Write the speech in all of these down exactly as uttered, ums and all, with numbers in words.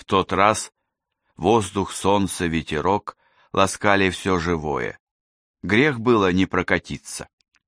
тот раз воздух, солнце, ветерок ласкали все живое. Грех было не прокатиться.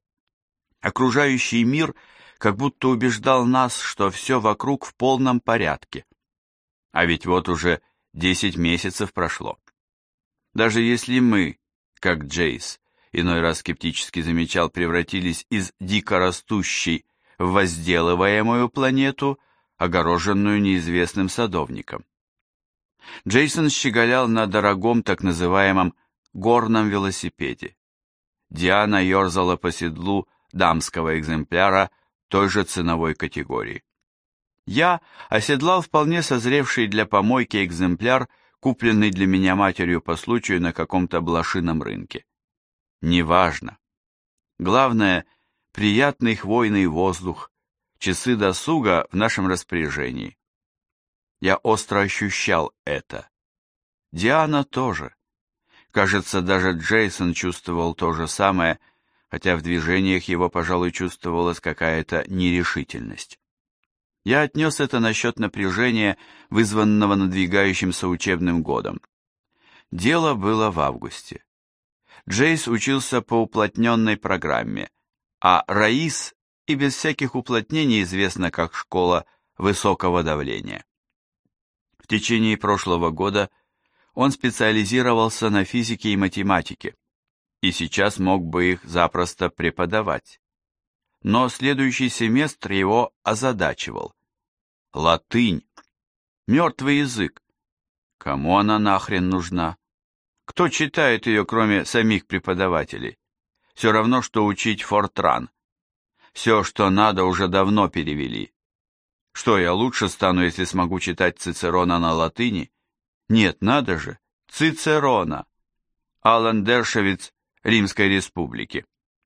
Окружающий мир как будто убеждал нас, что все вокруг в полном порядке. А ведь вот уже десять месяцев прошло. Даже если мы, как Джейс, иной раз скептически замечал, превратились из дикорастущей в возделываемую планету, огороженную неизвестным садовником. Джейсон щеголял на дорогом так называемом горном велосипеде. Диана ерзала по седлу дамского экземпляра той же ценовой категории. Я оседлал вполне созревший для помойки экземпляр, купленный для меня матерью по случаю на каком-то блошином рынке. Неважно. Главное, приятный хвойный воздух, часы досуга в нашем распоряжении. Я остро ощущал это. Диана тоже. Кажется, даже Джейсон чувствовал то же самое, хотя в движениях его, пожалуй, чувствовалась какая-то нерешительность. Я отнес это насчет напряжения, вызванного надвигающимся учебным годом. Дело было в августе. Джейс учился по уплотненной программе, а Раис и без всяких уплотнений известна как школа высокого давления. В течение прошлого года он специализировался на физике и математике, и сейчас мог бы их запросто преподавать. Но следующий семестр его озадачивал. Латынь. Мертвый язык. Кому она нахрен нужна? Кто читает ее, кроме самих преподавателей? Все равно, что учить Фортран. Все, что надо, уже давно перевели. Что, я лучше стану, если смогу читать Цицерона на латыни? Нет, надо же, Цицерона. Алан Дершевиц Римской Республики.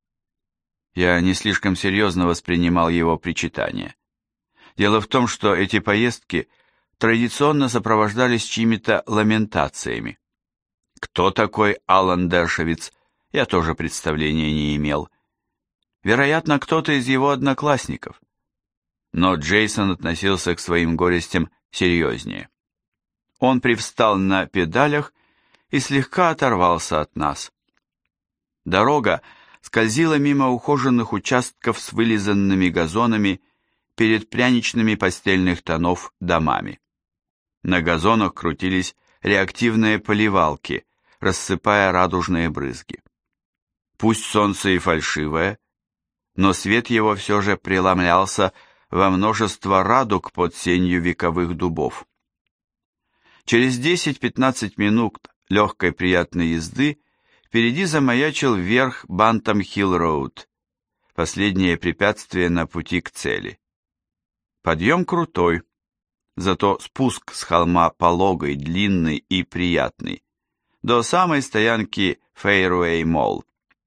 Я не слишком серьезно воспринимал его причитания. Дело в том, что эти поездки традиционно сопровождались чьими-то ламентациями. Кто такой Алан Дершевиц, я тоже представления не имел. Вероятно, кто-то из его одноклассников. Но Джейсон относился к своим горестям серьезнее. Он привстал на педалях и слегка оторвался от нас. Дорога скользила мимо ухоженных участков с вылизанными газонами перед пряничными постельных тонов домами. На газонах крутились реактивные поливалки, рассыпая радужные брызги. Пусть солнце и фальшивое, но свет его все же преломлялся во множество радуг под сенью вековых дубов. Через десять-пятнадцать минут легкой приятной езды впереди замаячил вверх Бантам-Хилл-Роуд, последнее препятствие на пути к цели. Подъем крутой, зато спуск с холма пологой, длинный и приятный, до самой стоянки Фейруэй-Молл.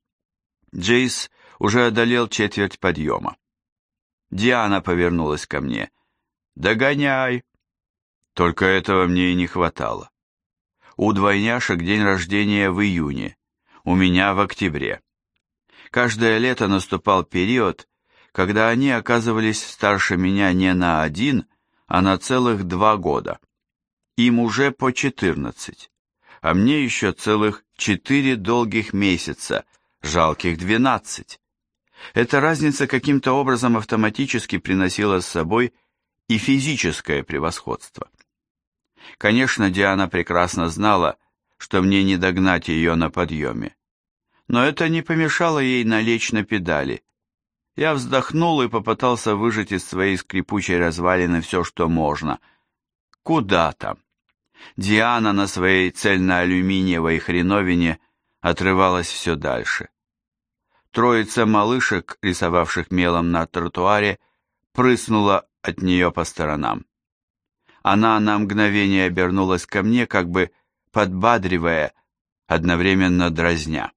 Джейс уже одолел четверть подъема. Диана повернулась ко мне. «Догоняй!» Только этого мне и не хватало. У двойняшек день рождения в июне, у меня в октябре. Каждое лето наступал период, когда они оказывались старше меня не на один, а на целых два года. Им уже по четырнадцать, а мне еще целых четыре долгих месяца, жалких двенадцать. Эта разница каким-то образом автоматически приносила с собой и физическое превосходство. Конечно, Диана прекрасно знала, что мне не догнать ее на подъеме. Но это не помешало ей налечь на педали. Я вздохнул и попытался выжать из своей скрипучей развалины все, что можно. Куда там? Диана на своей цельноалюминиевой хреновине отрывалась все дальше. Троица малышек, рисовавших мелом на тротуаре, прыснула от нее по сторонам. Она на мгновение обернулась ко мне, как бы подбадривая, одновременно дразня.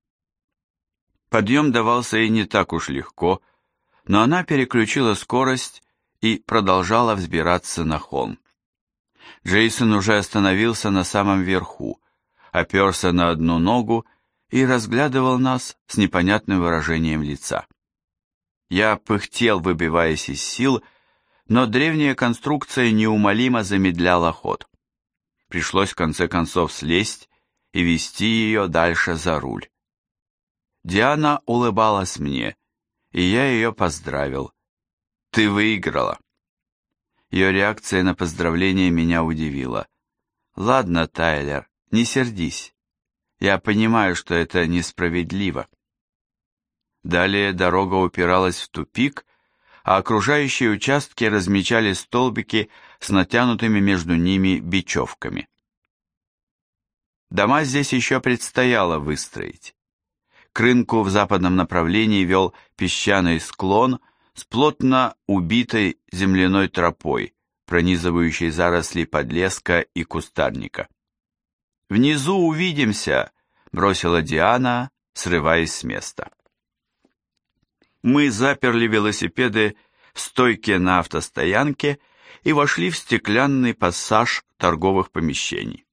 Подъем давался ей не так уж легко, но она переключила скорость и продолжала взбираться на холм. Джейсон уже остановился на самом верху, оперся на одну ногу и разглядывал нас с непонятным выражением лица. Я пыхтел, выбиваясь из сил, но древняя конструкция неумолимо замедляла ход. пришлось в конце концов слезть и вести ее дальше за руль. Диана улыбалась мне, и я ее поздравил. «Ты выиграла». Ее реакция на поздравление меня удивила. «Ладно, Тайлер, не сердись. Я понимаю, что это несправедливо». Далее дорога упиралась в тупик, а окружающие участки размечали столбики с натянутыми между ними бечевками. Дома здесь еще предстояло выстроить. К рынку в западном направлении вел песчаный склон с плотно убитой земляной тропой, пронизывающей заросли подлеска и кустарника. «Внизу увидимся», — бросила Диана, срываясь с места. Мы заперли велосипеды в стойке на автостоянке и вошли в стеклянный пассаж торговых помещений.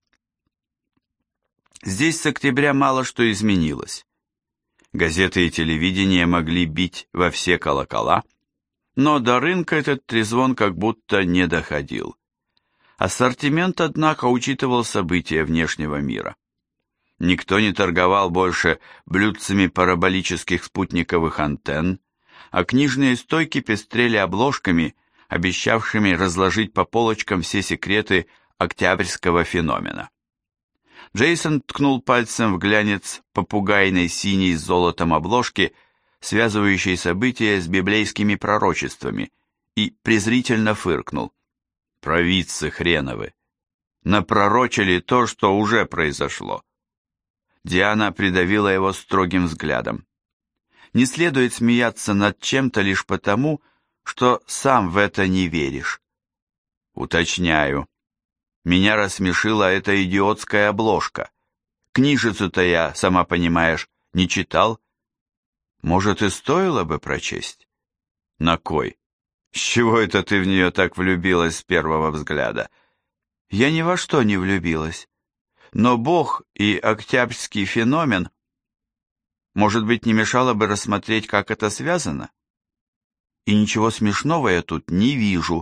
Здесь с октября мало что изменилось. Газеты и телевидение могли бить во все колокола, но до рынка этот трезвон как будто не доходил. Ассортимент, однако, учитывал события внешнего мира. Никто не торговал больше блюдцами параболических спутниковых антенн, а книжные стойки пестрели обложками, обещавшими разложить по полочкам все секреты октябрьского феномена. Джейсон ткнул пальцем в глянец попугайной синей с золотом обложки, связывающей события с библейскими пророчествами, и презрительно фыркнул. «Провидцы хреновы! Напророчили то, что уже произошло!» Диана придавила его строгим взглядом. «Не следует смеяться над чем-то лишь потому, что сам в это не веришь». «Уточняю. Меня рассмешила эта идиотская обложка. Книжицу-то я, сама понимаешь, не читал. Может, и стоило бы прочесть?» «На кой? С чего это ты в нее так влюбилась с первого взгляда?» «Я ни во что не влюбилась. Но Бог и октябрьский феномен, может быть, не мешало бы рассмотреть, как это связано? И ничего смешного я тут не вижу».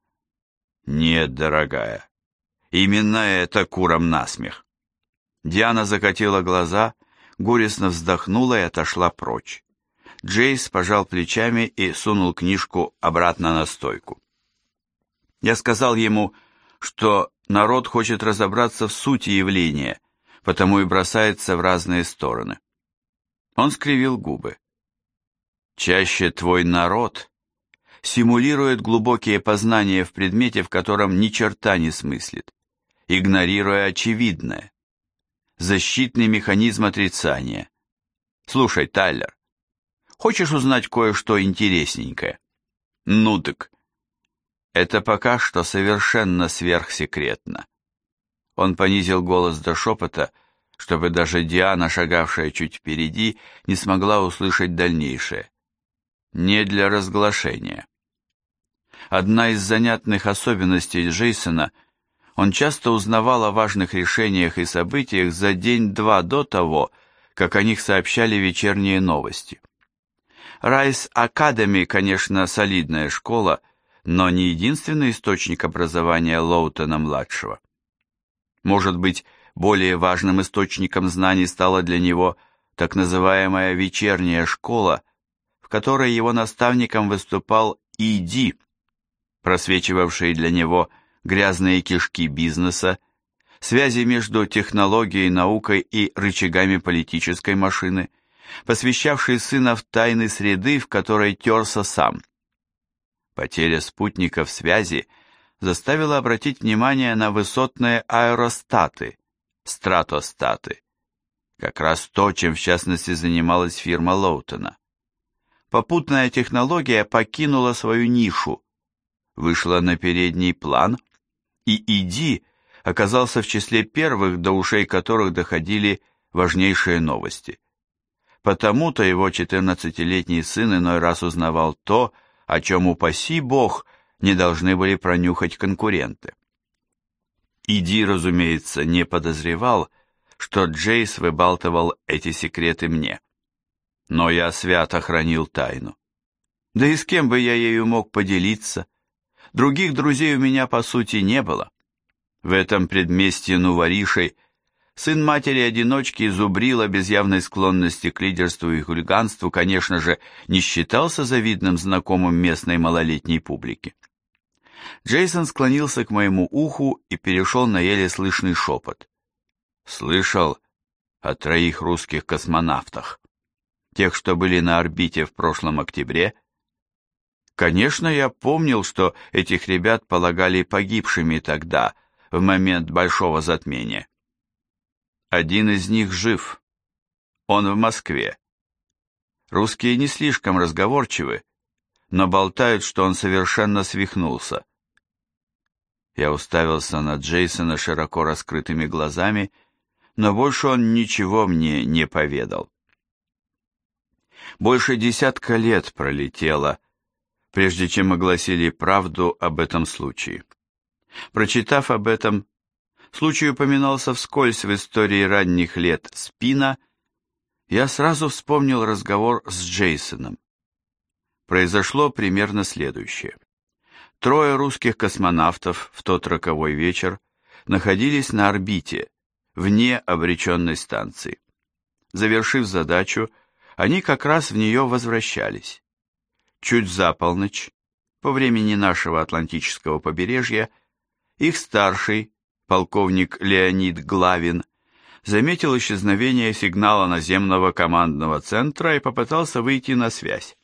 «Нет, дорогая, именно это курам насмех». Диана закатила глаза, горестно вздохнула и отошла прочь. Джейс пожал плечами и сунул книжку обратно на стойку. Я сказал ему, что народ хочет разобраться в сути явления, потому и бросается в разные стороны. Он скривил губы. «Чаще твой народ симулирует глубокие познания в предмете, в котором ни черта не смыслит, игнорируя очевидное. Защитный механизм отрицания. Слушай, Тайлер, хочешь узнать кое-что интересненькое?» «Ну так». «Это пока что совершенно сверхсекретно». Он понизил голос до шепота, чтобы даже Диана, шагавшая чуть впереди, не смогла услышать дальнейшее. «Не для разглашения». Одна из занятных особенностей Джейсона — он часто узнавал о важных решениях и событиях за день-два до того, как о них сообщали вечерние новости. Райс Академи, конечно, солидная школа, но не единственный источник образования Лоутона-младшего. Может быть, более важным источником знаний стала для него так называемая вечерняя школа, в которой его наставником выступал И Ди, просвечивавший для него грязные кишки бизнеса, связи между технологией, наукой и рычагами политической машины, посвящавший сына в тайны среды, в которой терся сам. Потеря спутников связи заставила обратить внимание на высотные аэростаты, стратостаты, как раз то, чем в частности занималась фирма Лоутона. Попутная технология покинула свою нишу, вышла на передний план, и Иди оказался в числе первых, до ушей которых доходили важнейшие новости. Потому-то его четырнадцатилетний сын иной раз узнавал то, о чем, упаси Бог, не должны были пронюхать конкуренты. Иди, разумеется, не подозревал, что Джейс выбалтывал эти секреты мне. Но я свято хранил тайну. Да и с кем бы я ею мог поделиться? Других друзей у меня, по сути, не было. В этом предместье Нуваришей сын матери-одиночки Зубрила без явной склонности к лидерству и хулиганству, конечно же, не считался завидным знакомым местной малолетней публики. Джейсон склонился к моему уху и перешел на еле слышный шепот. Слышал о троих русских космонавтах, тех, что были на орбите в прошлом октябре? Конечно, я помнил, что этих ребят полагали погибшими тогда, в момент большого затмения. Один из них жив. Он в Москве. Русские не слишком разговорчивы, но болтают, что он совершенно свихнулся. Я уставился на Джейсона широко раскрытыми глазами, но больше он ничего мне не поведал. Больше десятка лет пролетело, прежде чем огласили правду об этом случае. Прочитав об этом, случай упоминался вскользь в истории ранних лет Спина, я сразу вспомнил разговор с Джейсоном. Произошло примерно следующее. Трое русских космонавтов в тот роковой вечер находились на орбите, вне обреченной станции. Завершив задачу, они как раз в нее возвращались. Чуть за полночь, по времени нашего Атлантического побережья, их старший, полковник Леонид Главин, заметил исчезновение сигнала наземного командного центра и попытался выйти на связь.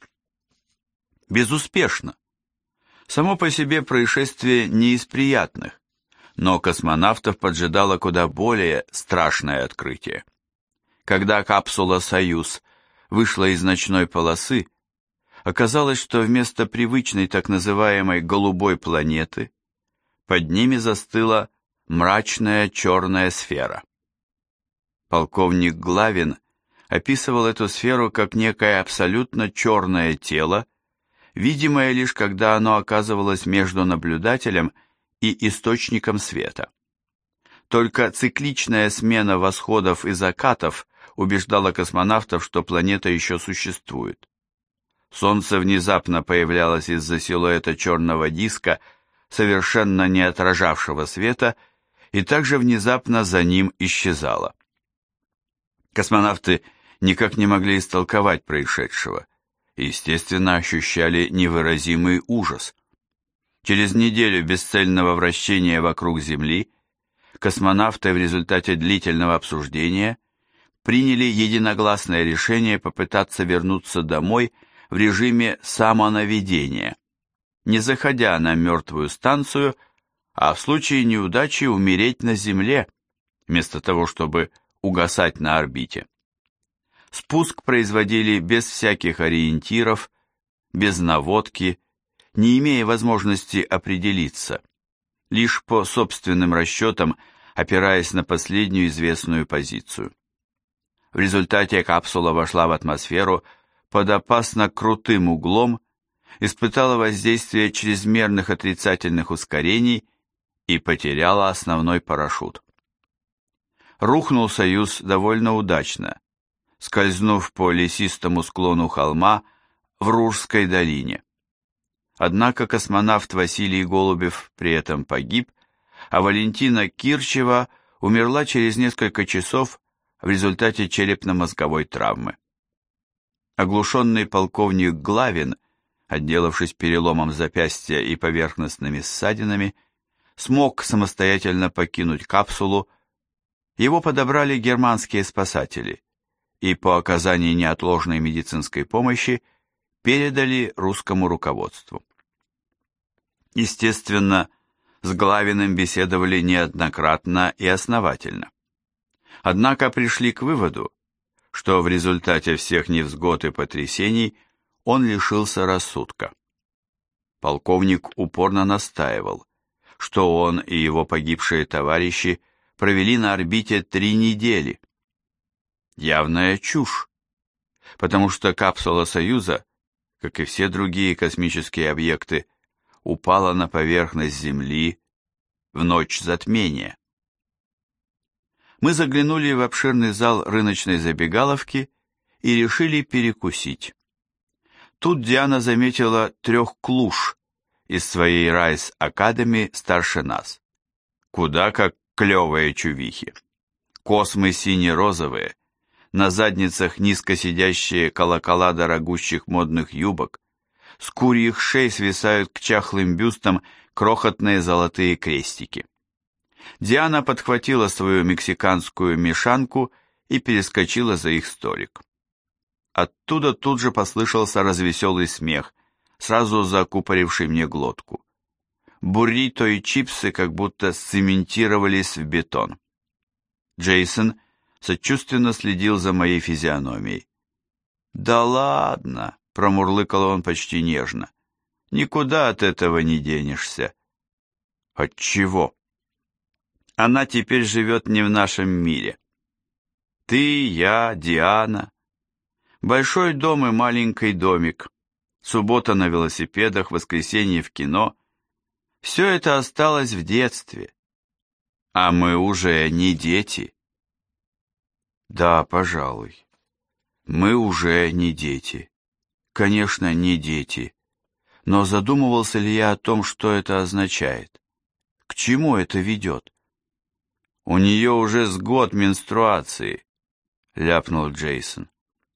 Безуспешно. Само по себе происшествие не из приятных, но космонавтов поджидало куда более страшное открытие. Когда капсула «Союз» вышла из ночной полосы, оказалось, что вместо привычной так называемой «голубой планеты» под ними застыла мрачная черная сфера. Полковник Главин описывал эту сферу как некое абсолютно черное тело, видимое лишь когда оно оказывалось между наблюдателем и источником света. Только цикличная смена восходов и закатов убеждала космонавтов, что планета еще существует. Солнце внезапно появлялось из-за силуэта черного диска, совершенно не отражавшего света, и также внезапно за ним исчезало. Космонавты никак не могли истолковать происшедшего и, естественно, ощущали невыразимый ужас. Через неделю бесцельного вращения вокруг Земли космонавты в результате длительного обсуждения приняли единогласное решение попытаться вернуться домой в режиме самонаведения, не заходя на мертвую станцию, а в случае неудачи умереть на Земле, вместо того, чтобы угасать на орбите. Спуск производили без всяких ориентиров, без наводки, не имея возможности определиться, лишь по собственным расчетам, опираясь на последнюю известную позицию. В результате капсула вошла в атмосферу под опасно крутым углом, испытала воздействие чрезмерных отрицательных ускорений и потеряла основной парашют. Рухнул «Союз» довольно удачно, скользнув по лесистому склону холма в Ружской долине. Однако космонавт Василий Голубев при этом погиб, а Валентина Кирчева умерла через несколько часов в результате черепно-мозговой травмы. Оглушенный полковник Главин, отделавшись переломом запястья и поверхностными ссадинами, смог самостоятельно покинуть капсулу. Его подобрали германские спасатели и по оказании неотложной медицинской помощи передали русскому руководству. Естественно, с Главиным беседовали неоднократно и основательно. Однако пришли к выводу, что в результате всех невзгод и потрясений он лишился рассудка. Полковник упорно настаивал, что он и его погибшие товарищи провели на орбите три недели. Явная чушь, потому что капсула «Союза», как и все другие космические объекты, упала на поверхность Земли в ночь затмения. Мы заглянули в обширный зал рыночной забегаловки и решили перекусить. Тут Диана заметила трех клуш из своей Райс Академи старше нас. куда как клевые чувихи. Космы сине-розовые, на задницах низко сидящие колокола дорогущих модных юбок, с курьих шей свисают к чахлым бюстам крохотные золотые крестики. Диана подхватила свою мексиканскую мешанку и перескочила за их столик. Оттуда тут же послышался развеселый смех, сразу закупоривший мне глотку. Буррито и чипсы как будто сцементировались в бетон. Джейсон сочувственно следил за моей физиономией. «Да ладно!» — промурлыкал он почти нежно. «Никуда от этого не денешься». «От чего?» «Она теперь живет не в нашем мире. Ты, я, Диана. Большой дом и маленький домик. Суббота на велосипедах, воскресенье в кино. Все это осталось в детстве. А мы уже не дети». «Да, пожалуй. Мы уже не дети. Конечно, не дети. Но задумывался ли я о том, что это означает? К чему это ведет?» «У нее уже с год менструации», — ляпнул Джейсон.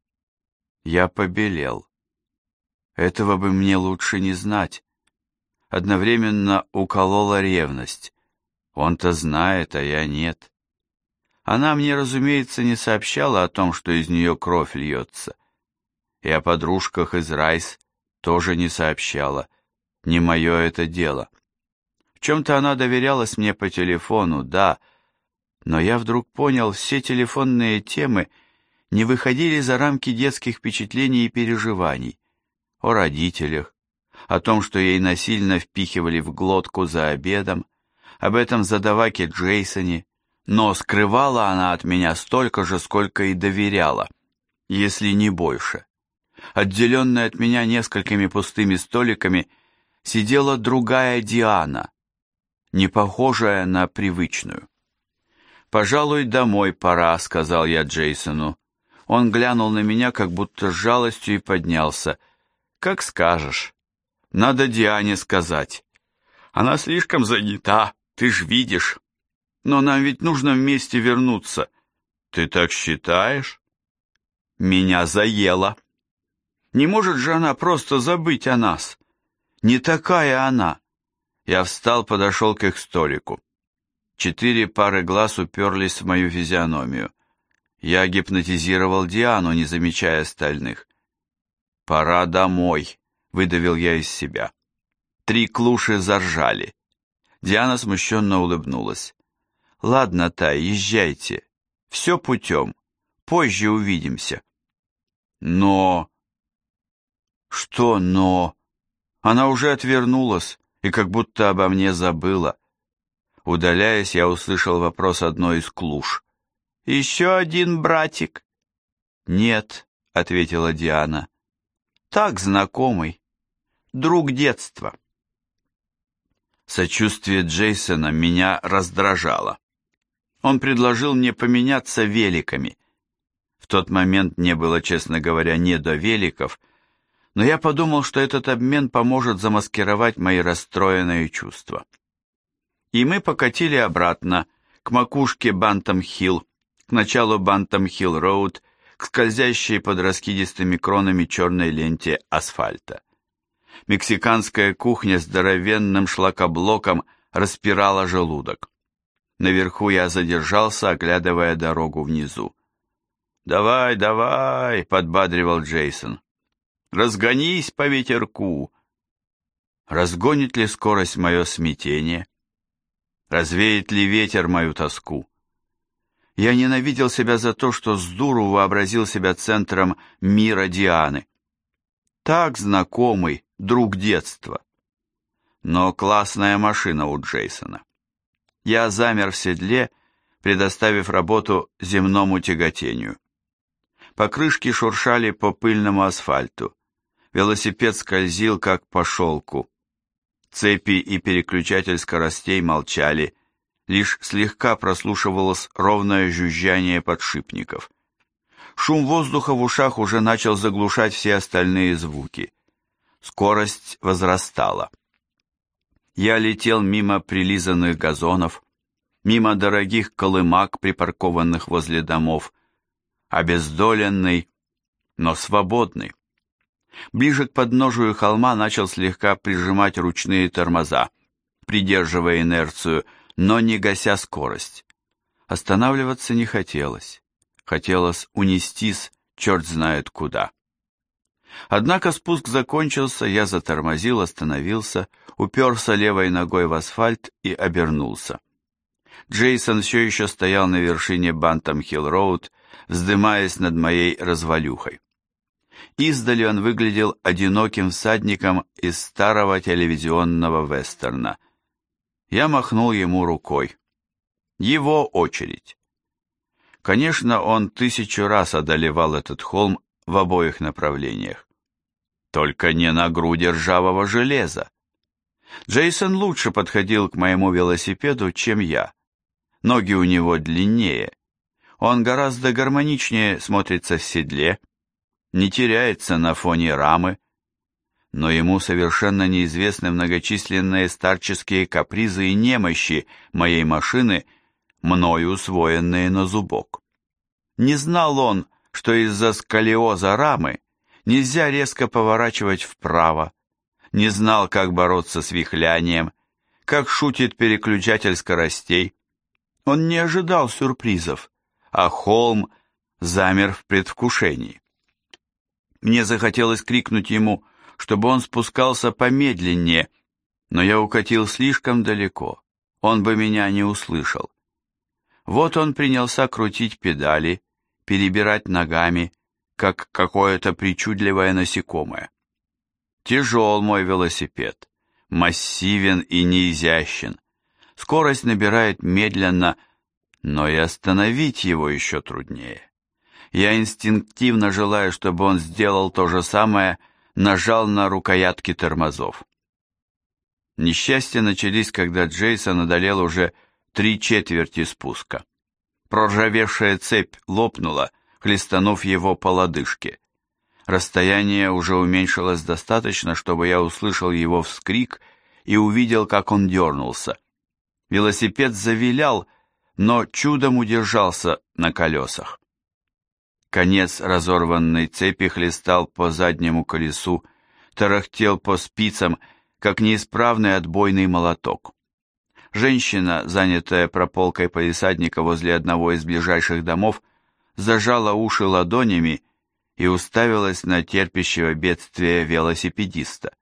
Я побелел. Этого бы мне лучше не знать. Одновременно уколола ревность. Он-то знает, а я нет. Она мне, разумеется, не сообщала о том, что из нее кровь льется. И о подружках из Райс тоже не сообщала. Не мое это дело. В чем-то она доверялась мне по телефону, да, но я вдруг понял, все телефонные темы не выходили за рамки детских впечатлений и переживаний. О родителях, о том, что ей насильно впихивали в глотку за обедом, об этом задаваке Джейсоне, но скрывала она от меня столько же, сколько и доверяла, если не больше. Отделенная от меня несколькими пустыми столиками, сидела другая Диана, не похожая на привычную. «Пожалуй, домой пора», — сказал я Джейсону. Он глянул на меня, как будто с жалостью, и поднялся. «Как скажешь. Надо Диане сказать. Она слишком занята, ты ж видишь. Но нам ведь нужно вместе вернуться». «Ты так считаешь?» «Меня заело. Не может же она просто забыть о нас. Не такая она». Я встал, подошел к их столику. Четыре пары глаз уперлись в мою физиономию. Я гипнотизировал Диану, не замечая остальных. «Пора домой», — выдавил я из себя. Три клуши заржали. Диана смущенно улыбнулась. «Ладно, Тай, езжайте. Все путем. Позже увидимся». «Но...» «Что «но»?» Она уже отвернулась и как будто обо мне забыла. Удаляясь, я услышал вопрос одной из клуш. «Еще один братик?» «Нет», — ответила Диана. «Так, знакомый. Друг детства». Сочувствие Джейсона меня раздражало. Он предложил мне поменяться великами. В тот момент не было, честно говоря, не до великов, но я подумал, что этот обмен поможет замаскировать мои расстроенные чувства. И мы покатили обратно, к макушке Бантам-Хилл, к началу Бантам-Хилл-Роуд, к скользящей под раскидистыми кронами черной ленте асфальта. Мексиканская кухня с здоровенным шлакоблоком распирала желудок. Наверху я задержался, оглядывая дорогу внизу. «Давай, давай!» — подбадривал Джейсон. «Разгонись по ветерку!» Разгонит ли скорость мое смятение? Развеет ли ветер мою тоску? Я ненавидел себя за то, что с дуру вообразил себя центром мира Дианы. Так знакомый, друг детства. Но классная машина у Джейсона. Я замер в седле, предоставив работу земному тяготению. Покрышки шуршали по пыльному асфальту. Велосипед скользил, как по шелку. Цепи и переключатель скоростей молчали, лишь слегка прослушивалось ровное жужжание подшипников. Шум воздуха в ушах уже начал заглушать все остальные звуки. Скорость возрастала. Я летел мимо прилизанных газонов, мимо дорогих колымак, припаркованных возле домов, обездоленный, но свободный. Ближе к подножию холма начал слегка прижимать ручные тормоза, придерживая инерцию, но не гася скорость. Останавливаться не хотелось. Хотелось унестись, черт знает куда. Однако спуск закончился, я затормозил, остановился, уперся левой ногой в асфальт и обернулся. Джейсон все еще стоял на вершине Бантам-Хилл-Роуд, вздымаясь над моей развалюхой. Издали он выглядел одиноким всадником из старого телевизионного вестерна. Я махнул ему рукой. Его очередь. Конечно, он тысячу раз одолевал этот холм в обоих направлениях. Только не на груди ржавого железа. Джейсон лучше подходил к моему велосипеду, чем я. Ноги у него длиннее. Он гораздо гармоничнее смотрится в седле, не теряется на фоне рамы, но ему совершенно неизвестны многочисленные старческие капризы и немощи моей машины, мною усвоенные на зубок. Не знал он, что из-за сколиоза рамы нельзя резко поворачивать вправо, не знал, как бороться с вихлянием, как шутит переключатель скоростей. Он не ожидал сюрпризов, а холм замер в предвкушении. Мне захотелось крикнуть ему, чтобы он спускался помедленнее, но я укатил слишком далеко, он бы меня не услышал. Вот он принялся крутить педали, перебирать ногами, как какое-то причудливое насекомое. Тяжел мой велосипед, массивен и неизящен, скорость набирает медленно, но и остановить его еще труднее. Я инстинктивно желаю, чтобы он сделал то же самое, нажал на рукоятки тормозов. Несчастья начались, когда Джейсон одолел уже три четверти спуска. Проржавевшая цепь лопнула, хлестанув его по лодыжке. Расстояние уже уменьшилось достаточно, чтобы я услышал его вскрик и увидел, как он дернулся. Велосипед завилял, но чудом удержался на колесах. Конец разорванной цепи хлестал по заднему колесу, тарахтел по спицам, как неисправный отбойный молоток. Женщина, занятая прополкой палисадника возле одного из ближайших домов, зажала уши ладонями и уставилась на терпящего бедствия велосипедиста.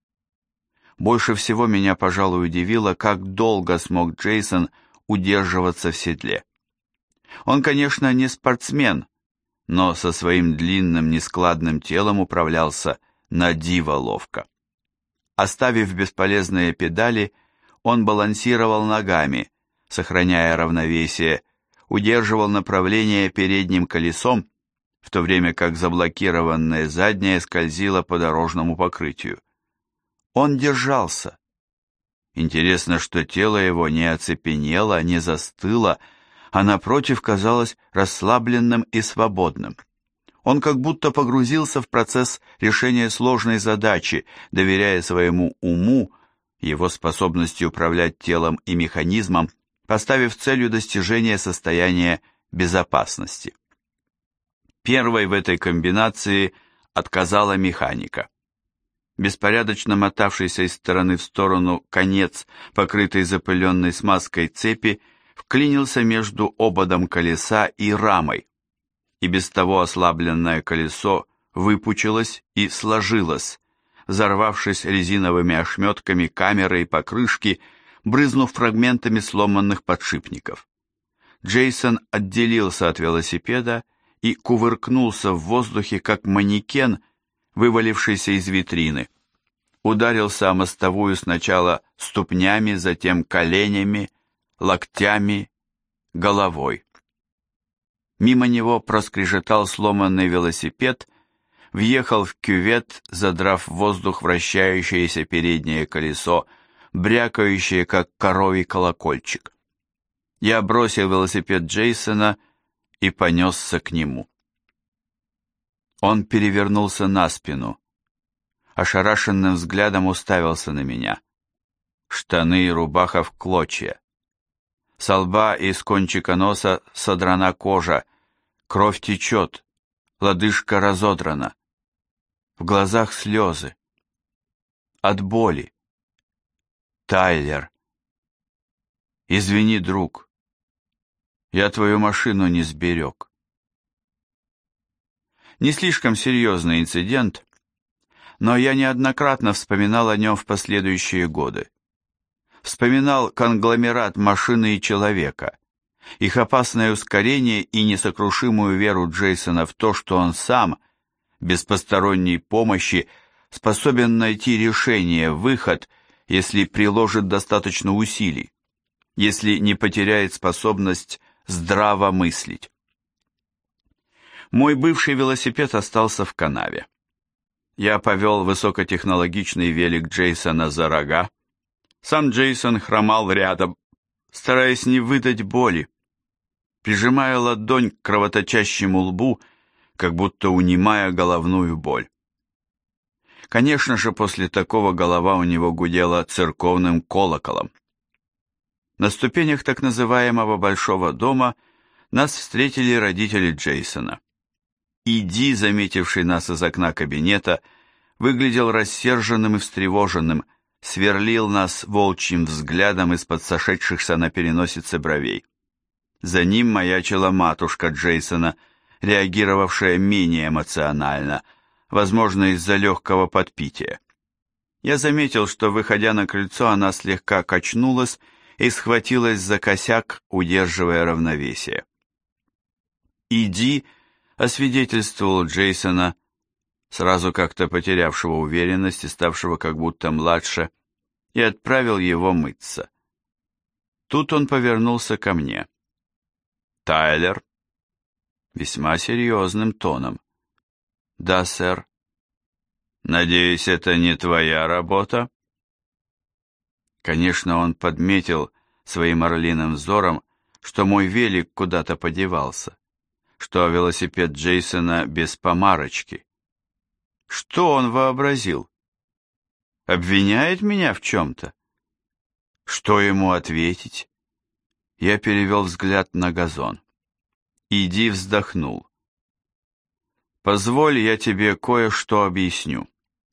Больше всего меня, пожалуй, удивило, как долго смог Джейсон удерживаться в седле. Он, конечно, не спортсмен, но со своим длинным нескладным телом управлялся на диво ловко. Оставив бесполезные педали, он балансировал ногами, сохраняя равновесие, удерживал направление передним колесом, в то время как заблокированное заднее скользило по дорожному покрытию. Он держался. Интересно, что тело его не оцепенело, не застыло, а напротив казалось расслабленным и свободным. Он как будто погрузился в процесс решения сложной задачи, доверяя своему уму, его способности управлять телом и механизмом, поставив целью достижения состояния безопасности. Первой в этой комбинации отказала механика. Беспорядочно мотавшийся из стороны в сторону конец, покрытый запыленной смазкой цепи, вклинился между ободом колеса и рамой, и без того ослабленное колесо выпучилось и сложилось, взорвавшись резиновыми ошметками камеры и покрышки, брызнув фрагментами сломанных подшипников. Джейсон отделился от велосипеда и кувыркнулся в воздухе, как манекен, вывалившийся из витрины. Ударился о мостовую сначала ступнями, затем коленями, локтями, головой. Мимо него проскрежетал сломанный велосипед, въехал в кювет, задрав в воздух вращающееся переднее колесо, брякающее, как коровий колокольчик. Я бросил велосипед Джейсона и понесся к нему. Он перевернулся на спину, ошарашенным взглядом уставился на меня. Штаны и рубаха в клочья. Со лба и с кончика носа содрана кожа, кровь течет, лодыжка разодрана. В глазах слезы. От боли. Тайлер. Извини, друг. Я твою машину не сберег. Не слишком серьезный инцидент, но я неоднократно вспоминал о нем в последующие годы. Вспоминал конгломерат машины и человека, их опасное ускорение и несокрушимую веру Джейсона в то, что он сам, без посторонней помощи, способен найти решение, выход, если приложит достаточно усилий, если не потеряет способность здраво мыслить. Мой бывший велосипед остался в канаве. Я повел высокотехнологичный велик Джейсона за рога. Сам Джейсон хромал рядом, стараясь не выдать боли, прижимая ладонь к кровоточащему лбу, как будто унимая головную боль. Конечно же, после такого голова у него гудела церковным колоколом. На ступенях так называемого большого дома нас встретили родители Джейсона. Иди, заметивший нас из окна кабинета, выглядел рассерженным и встревоженным, сверлил нас волчьим взглядом из-под сошедшихся на переносице бровей. За ним маячила матушка Джейсона, реагировавшая менее эмоционально, возможно, из-за легкого подпития. Я заметил, что, выходя на крыльцо, она слегка качнулась и схватилась за косяк, удерживая равновесие. «Иди», — освидетельствовал Джейсона, сразу как-то потерявшего уверенность и ставшего как будто младше, и отправил его мыться. Тут он повернулся ко мне. «Тайлер?» Весьма серьезным тоном. «Да, сэр». «Надеюсь, это не твоя работа?» Конечно, он подметил своим орлиным взором, что мой велик куда-то подевался, что велосипед Джейсона без помарочки. Что он вообразил? Обвиняет меня в чем-то? Что ему ответить? Я перевел взгляд на газон. Иди вздохнул. Позволь, я тебе кое-что объясню.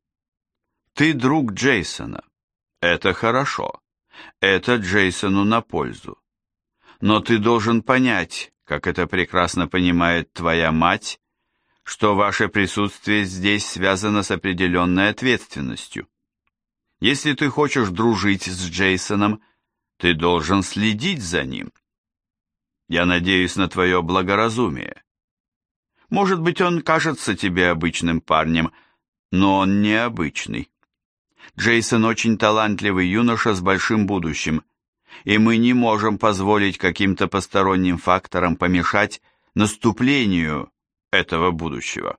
Ты друг Джейсона. Это хорошо. Это Джейсону на пользу. Но ты должен понять, как это прекрасно понимает твоя мать, что ваше присутствие здесь связано с определенной ответственностью. Если ты хочешь дружить с Джейсоном, ты должен следить за ним. Я надеюсь на твое благоразумие. Может быть, он кажется тебе обычным парнем, но он необычный. Джейсон очень талантливый юноша с большим будущим, и мы не можем позволить каким-то посторонним факторам помешать наступлению этого будущего.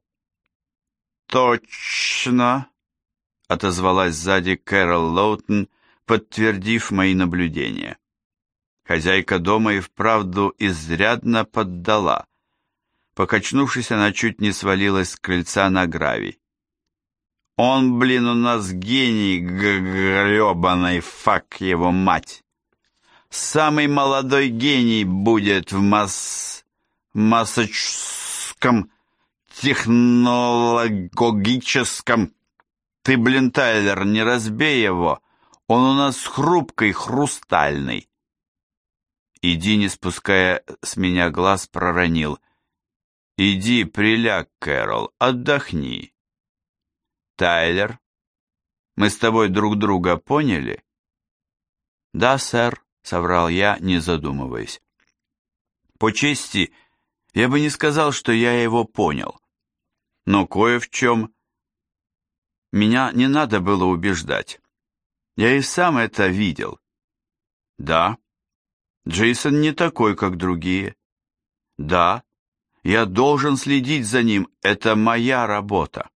«Точно!» — отозвалась сзади Кэрол Лоутон, подтвердив мои наблюдения. Хозяйка дома и вправду изрядно поддала. Покачнувшись, она чуть не свалилась с крыльца на гравий. «Он, блин, у нас гений, гребаный, фак его мать! Самый молодой гений будет в Масс... Массачусетском технологическом... Ты, блин, Тайлер, не разбей его, он у нас хрупкий, хрустальный!» Иди, не спуская с меня глаз, проронил. «Иди, приляг, Кэрол, отдохни». «Тайлер, мы с тобой друг друга поняли?» «Да, сэр», — соврал я, не задумываясь. По чести, я бы не сказал, что я его понял. Но кое в чем меня не надо было убеждать. Я и сам это видел. Да, Джейсон не такой, как другие. Да, я должен следить за ним, это моя работа.